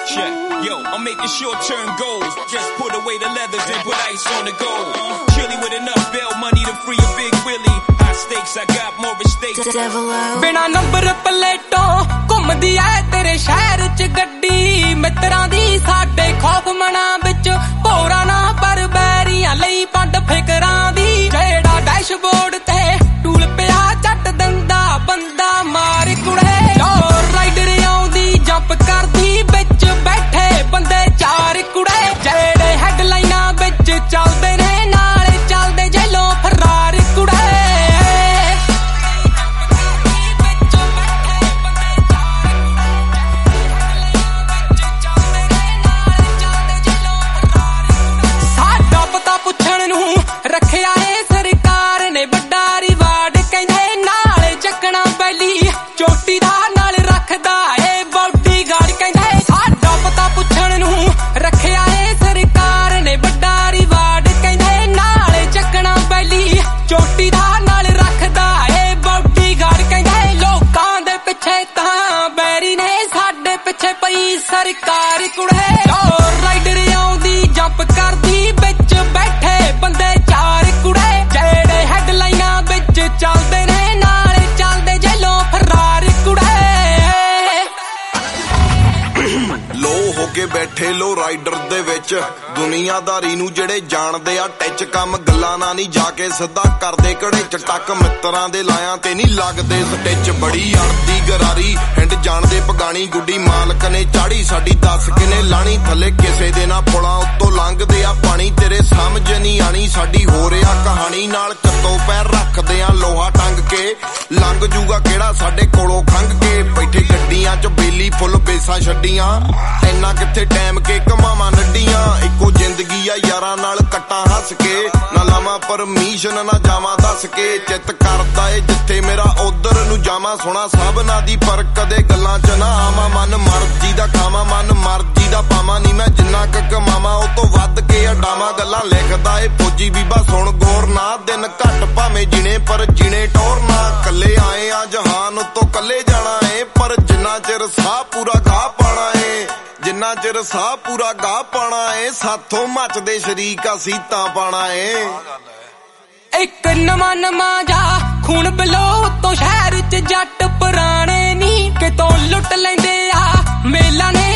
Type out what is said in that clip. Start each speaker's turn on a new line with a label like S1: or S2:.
S1: Check, yo, I'm making short-term goals. Just put away the leathers and put ice on the gold. Chilling with enough bail money to free a big Willie. High stakes, I got more mistakes.
S2: बिना number प्लेटों घुमदी ऐ तेरे शहर च गड्डी मित्रां दी साडे खौफ मना विच भोरा ना पर बैरियां लई पंड फिकरां दी जेड़ा डैशबोर्ड ते टूल पिया झट दंदा बंदा मार कुड़े राइडर आउंदी जंप करदी विच बैठे बंदे चार कुड़े जेड़े हैडलाइनां विच चलदे ने नाल चलदे जेलों फरार कुड़े रखिया है सरकार ने बड़ा रिवार्ड कहंदे नाल चकना बैली चोटी दा नाल रखदा है बॉडी गार्ड कहंदे साडा पता पुछण नूं रखिया है सरकार ने बड़ा रिवार्ड कहंदे नाल चकना बैली चोटी दा नाल रखदा है बॉडी गार्ड कहंदे लोकां दे पिछे तां बैरी ने साडे पिछे पई सरकार कुड़े राइडर आउंदी जंप करदी विच बैठे बंदे चलदे ने नाल चलदे जेलों फरार कुड़े
S3: लो होके बैठे लो राइडर दे विच दुनियादारी नू जेड़े जानदे आ टच कम गल्लां ना नहीं जाके सिद्धा करदे कड़े चटक मित्रां दे लायां ते नहीं लगदे स्टिच बड़ी अड़दी गरारी हिंड जानदे पगानी गुड्डी मालक ने चाड़ी साडी दस किने लाणी थले किसे दे ना पुलां उत्तों लंघदे आ पानी तेरे समझ नहीं आनी साडी हो रिहा कहानी नाल कत्तो पैर रखदे आ लोहा टंग के लंघ जूगा केड़ा साडे कोलों खंघ के बैठे गड्डियां च बेली फुल बेसां छड्डियां इन्ना किथे टाइम के कमावां नड्डियां इक्को जिंदगी आ यारां नाल कट्टां हस के ना लावां परमिशन ना जावां दस के चित करदा ए जिथे मेरा उधर नू जावां सोना सबना दी पर कदे गल्लां च ना आवां मन मर्जी दा खावां मन मर्जी दा पावां नी मैं जिन्ना क कमावां ओ तो वध के अडावां गल्लां लिखदा ए फौजी बीबा सुण गौर ना दिन घट भावें जिने पर जिने टोर ना कल्ले आए आ जहान उतों कल्ले जाना है पर जिन्ना चिर साह पूरा गा पाना है जिन्ना चिर साह पूरा गा पाना है साथों मचदे शरीक असीं तां पाना है
S2: एक नवां नवां जा खून बलो तो शहर च जट पुराने नी कितों लुट लैंदे आ मेला ने